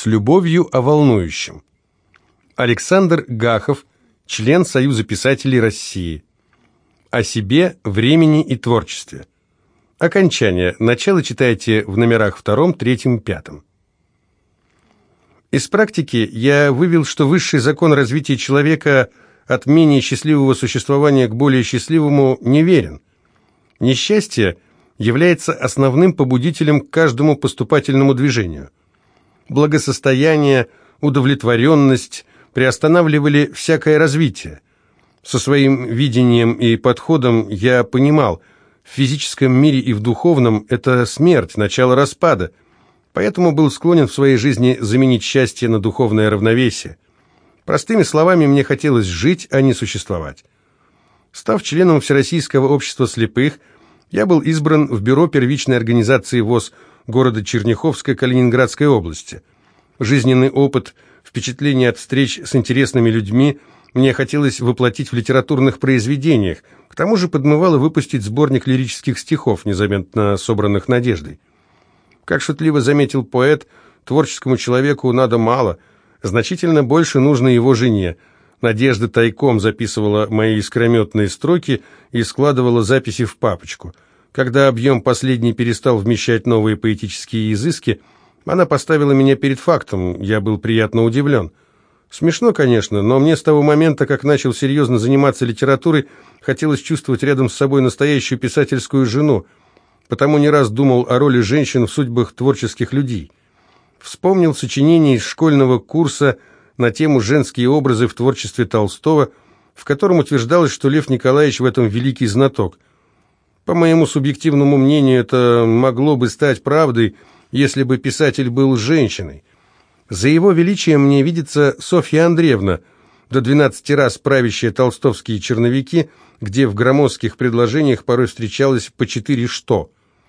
С любовью о волнующем. Александр Гахов, член Союза писателей России. О себе, времени и творчестве. Окончание. Начало читайте в номерах 2, 3, 5. Из практики я вывел, что высший закон развития человека от менее счастливого существования к более счастливому неверен. Несчастье является основным побудителем к каждому поступательному движению. Благосостояние, удовлетворенность приостанавливали всякое развитие. Со своим видением и подходом я понимал, в физическом мире и в духовном это смерть, начало распада, поэтому был склонен в своей жизни заменить счастье на духовное равновесие. Простыми словами, мне хотелось жить, а не существовать. Став членом Всероссийского общества слепых, я был избран в бюро первичной организации ВОС города Черняховска Калининградской области. Жизненный опыт, впечатления от встреч с интересными людьми мне хотелось воплотить в литературных произведениях, к тому же подмывало выпустить сборник лирических стихов, незаметно собранных Надеждой. Как шутливо заметил поэт, творческому человеку надо мало, значительно больше нужно его жене. Надежда тайком записывала мои искрометные строки и складывала записи в папочку. Когда объем последний перестал вмещать новые поэтические изыски, она поставила меня перед фактом, я был приятно удивлен. Смешно, конечно, но мне с того момента, как начал серьезно заниматься литературой, хотелось чувствовать рядом с собой настоящую писательскую жену, потому не раз думал о роли женщин в судьбах творческих людей. Вспомнил сочинение из школьного курса на тему «Женские образы в творчестве Толстого», в котором утверждалось, что Лев Николаевич в этом великий знаток. По моему субъективному мнению, это могло бы стать правдой, если бы писатель был женщиной. За его величием мне видится Софья Андреевна, до 12 раз правящая толстовские черновики, где в громоздких предложениях порой встречалось по 4 «что».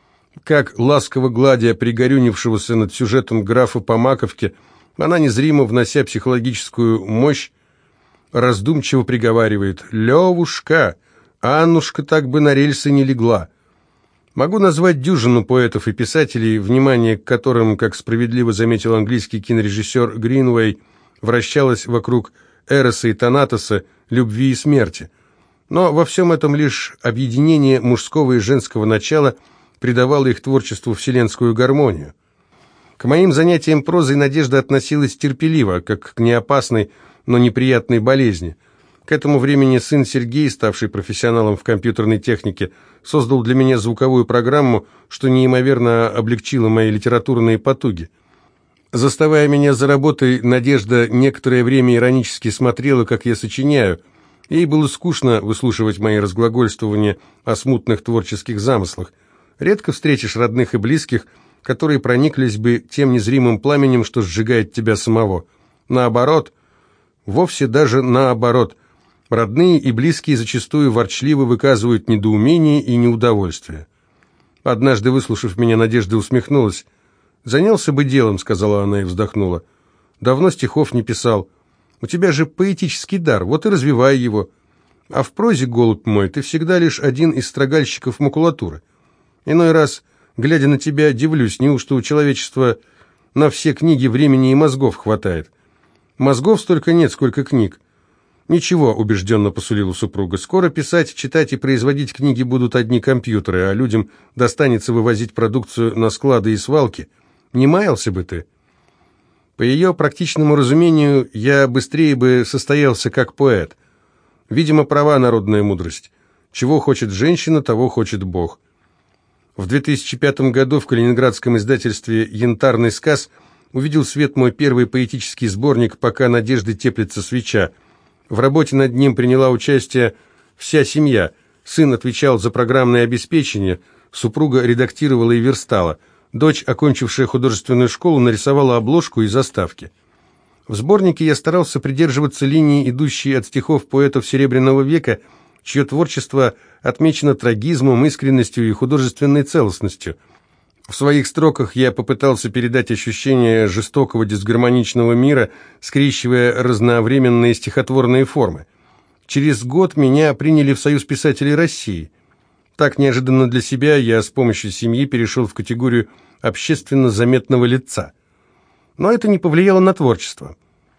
Как ласково гладя пригорюнившегося над сюжетом графа по маковке, она, незримо внося психологическую мощь, раздумчиво приговаривает: «Левушка, Аннушка так бы на рельсы не легла». Могу назвать дюжину поэтов и писателей, внимание к которым, как справедливо заметил английский кинорежиссер Гринвей, вращалось вокруг Эроса и Танатоса, любви и смерти. Но во всем этом лишь объединение мужского и женского начала придавало их творчеству вселенскую гармонию. К моим занятиям прозой Надежда относилась терпеливо, как к неопасной, но неприятной болезни. К этому времени сын Сергей, ставший профессионалом в компьютерной технике, создал для меня звуковую программу, что неимоверно облегчило мои литературные потуги. Заставая меня за работой, Надежда некоторое время иронически смотрела, как я сочиняю. Ей было скучно выслушивать мои разглагольствования о смутных творческих замыслах. Редко встретишь родных и близких, которые прониклись бы тем незримым пламенем, что сжигает тебя самого. Наоборот, вовсе даже наоборот. Родные и близкие зачастую ворчливо выказывают недоумение и неудовольствие. Однажды, выслушав меня, Надежда усмехнулась. «Занялся бы делом», — сказала она и вздохнула. «Давно стихов не писал. У тебя же поэтический дар, вот и развивай его. А в прозе, голубь мой, ты всегда лишь один из строгальщиков макулатуры. Иной раз, глядя на тебя, дивлюсь, неужто у человечества на все книги времени и мозгов хватает? Мозгов столько нет, сколько книг». «Ничего», — убежденно посулила супруга, — «скоро писать, читать и производить книги будут одни компьютеры, а людям достанется вывозить продукцию на склады и свалки. Не маялся бы ты». По ее практичному разумению, я быстрее бы состоялся как поэт. Видимо, права народная мудрость. Чего хочет женщина, того хочет Бог. В 2005 году в калининградском издательстве «Янтарный сказ» увидел свет мой первый поэтический сборник «Пока надежды теплится свеча». В работе над ним приняла участие вся семья. Сын отвечал за программное обеспечение, супруга редактировала и верстала. Дочь, окончившая художественную школу, нарисовала обложку и заставки. В сборнике я старался придерживаться линии, идущей от стихов поэтов Серебряного века, чье творчество отмечено трагизмом, искренностью и художественной целостностью. В своих строках я попытался передать ощущение жестокого дисгармоничного мира, скрещивая разновременные стихотворные формы. Через год меня приняли в Союз писателей России. Так неожиданно для себя я с помощью семьи перешел в категорию общественно заметного лица. Но это не повлияло на творчество.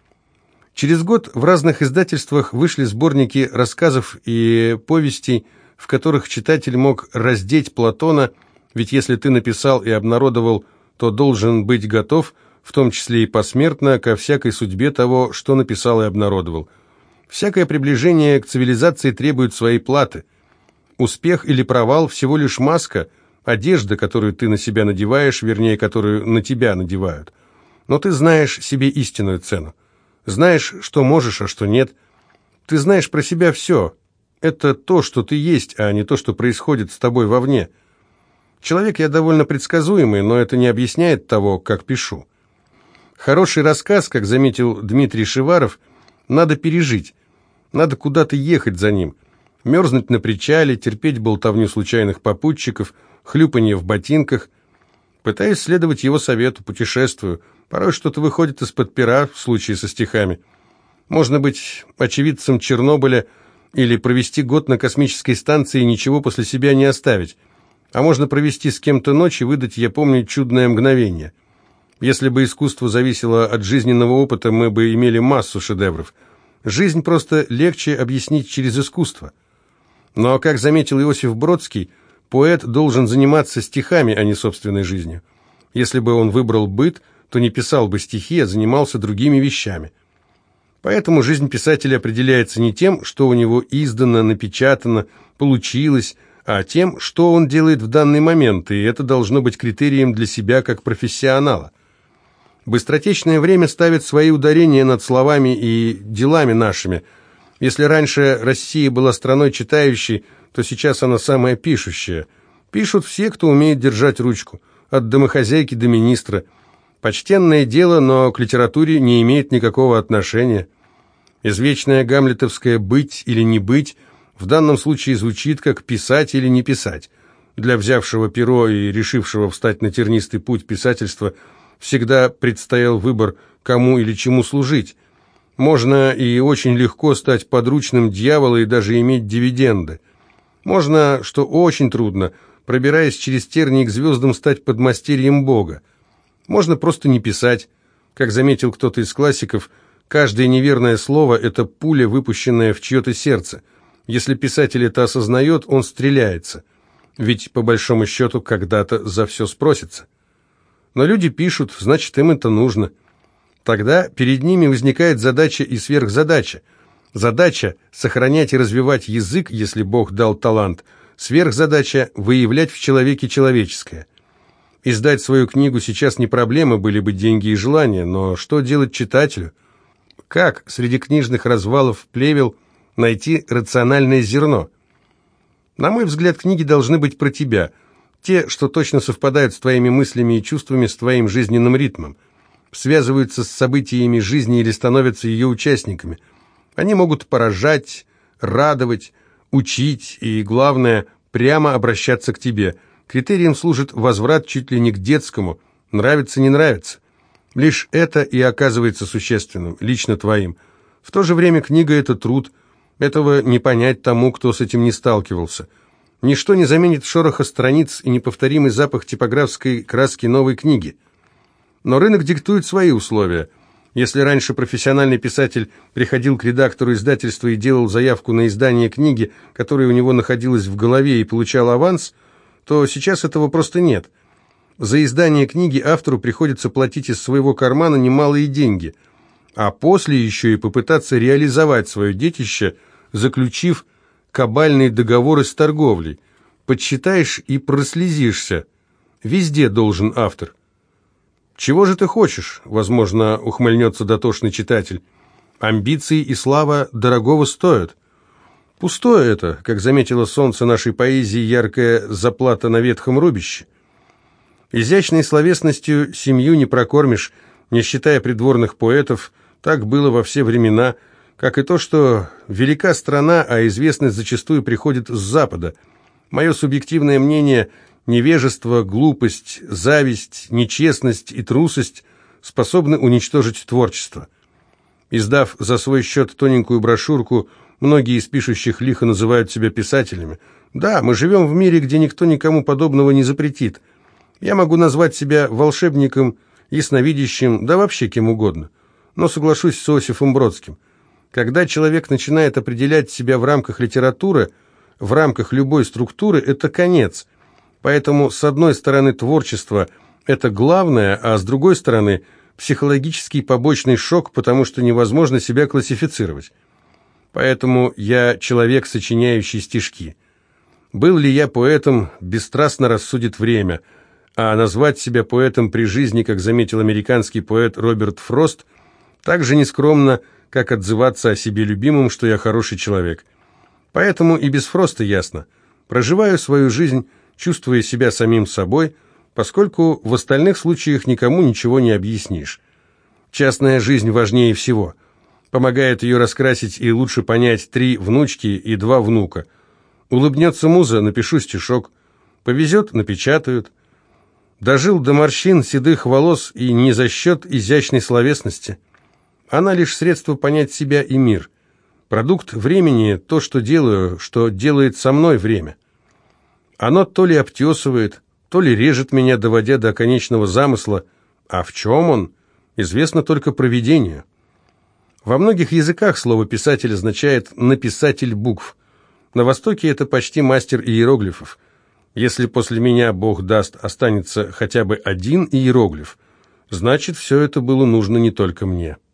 Через год в разных издательствах вышли сборники рассказов и повестей, в которых читатель мог раздеть Платона, ведь если ты написал и обнародовал, то должен быть готов, в том числе и посмертно, ко всякой судьбе того, что написал и обнародовал. Всякое приближение к цивилизации требует своей платы. Успех или провал – всего лишь маска, одежда, которую ты на себя надеваешь, вернее, которую на тебя надевают. Но ты знаешь себе истинную цену. Знаешь, что можешь, а что нет. Ты знаешь про себя все. Это то, что ты есть, а не то, что происходит с тобой вовне. Человек я довольно предсказуемый, но это не объясняет того, как пишу. Хороший рассказ, как заметил Дмитрий Шиваров, надо пережить. Надо куда-то ехать за ним. Мерзнуть на причале, терпеть болтовню случайных попутчиков, хлюпанье в ботинках. Пытаюсь следовать его совету, путешествую. Порой что-то выходит из-под пера в случае со стихами. Можно быть очевидцем Чернобыля или провести год на космической станции и ничего после себя не оставить. А можно провести с кем-то ночь и выдать, я помню, чудное мгновение. Если бы искусство зависело от жизненного опыта, мы бы имели массу шедевров. Жизнь просто легче объяснить через искусство. Но, как заметил Иосиф Бродский, поэт должен заниматься стихами, а не собственной жизнью. Если бы он выбрал быт, то не писал бы стихи, а занимался другими вещами. Поэтому жизнь писателя определяется не тем, что у него издано, напечатано, получилось, а тем, что он делает в данный момент, и это должно быть критерием для себя как профессионала. Быстротечное время ставит свои ударения над словами и делами нашими. Если раньше Россия была страной читающей, то сейчас она самая пишущая. Пишут все, кто умеет держать ручку, от домохозяйки до министра. Почтенное дело, но к литературе не имеет никакого отношения. Извечное гамлетовское «быть или не быть» в данном случае звучит как «писать или не писать». Для взявшего перо и решившего встать на тернистый путь писательства всегда предстоял выбор, кому или чему служить. Можно и очень легко стать подручным дьявола и даже иметь дивиденды. Можно, что очень трудно, пробираясь через тернии к звездам, стать подмастерьем Бога. Можно просто не писать. Как заметил кто-то из классиков, каждое неверное слово – это пуля, выпущенная в чье-то сердце. Если писатель это осознает, он стреляется. Ведь, по большому счету, когда-то за все спросится. Но люди пишут, значит, им это нужно. Тогда перед ними возникает задача и сверхзадача. Задача – сохранять и развивать язык, если Бог дал талант. Сверхзадача – выявлять в человеке человеческое. Издать свою книгу сейчас не проблема, были бы деньги и желания, но что делать читателю? Как среди книжных развалов плевел найти рациональное зерно? На мой взгляд, книги должны быть про тебя, те, что точно совпадают с твоими мыслями и чувствами, с твоим жизненным ритмом, связываются с событиями жизни или становятся ее участниками. Они могут поражать, радовать, учить и, главное, прямо обращаться к тебе. Критерием служит возврат чуть ли не к детскому, нравится, не нравится. Лишь это и оказывается существенным, лично твоим. В то же время книга – это труд, этого не понять тому, кто с этим не сталкивался. Ничто не заменит шороха страниц и неповторимый запах типографской краски новой книги. Но рынок диктует свои условия. Если раньше профессиональный писатель приходил к редактору издательства и делал заявку на издание книги, которая у него находилась в голове, и получал аванс, то сейчас этого просто нет. За издание книги автору приходится платить из своего кармана немалые деньги, а после еще и попытаться реализовать свое детище, заключив кабальные договоры с торговлей. Подсчитаешь и прослезишься. Везде должен автор. «Чего же ты хочешь?» — возможно, ухмыльнется дотошный читатель. «Амбиции и слава дорогого стоят». Пустое это, как заметило солнце нашей поэзии, яркая заплата на ветхом рубище. Изящной словесностью семью не прокормишь, не считая придворных поэтов, так было во все времена, как и то, что велика страна, а известность зачастую приходит с Запада. Мое субъективное мнение – невежество, глупость, зависть, нечестность и трусость способны уничтожить творчество. Издав за свой счет тоненькую брошюрку, многие из пишущих лихо называют себя писателями. Да, мы живем в мире, где никто никому подобного не запретит. Я могу назвать себя волшебником ясновидящим, да вообще кем угодно. Но соглашусь с Иосифом Бродским. Когда человек начинает определять себя в рамках литературы, в рамках любой структуры, это конец. Поэтому, с одной стороны, творчество – это главное, а с другой стороны, психологический побочный шок, потому что невозможно себя классифицировать. Поэтому я человек, сочиняющий стишки. Был ли я поэтом, бесстрастно рассудит время, а назвать себя поэтом при жизни, как заметил американский поэт Роберт Фрост, так же нескромно, как отзываться о себе любимом, что я хороший человек. Поэтому и без Фроста ясно. Проживаю свою жизнь, чувствуя себя самим собой, поскольку в остальных случаях никому ничего не объяснишь. Частная жизнь важнее всего. Помогает ее раскрасить и лучше понять 3 внучки и 2 внука. Улыбнется муза, напишу стишок. Повезет, напечатают. Дожил до морщин, седых волос и не за счет изящной словесности. Она лишь средство понять себя и мир. Продукт времени – то, что делаю, что делает со мной время. Оно то ли обтесывает, то ли режет меня, доводя до конечного замысла, а в чем он, известно только провидению. Во многих языках слово «писатель» означает «написатель букв». На Востоке это почти мастер иероглифов. Если после меня, Бог даст, останется хотя бы один иероглиф, значит, все это было нужно не только мне.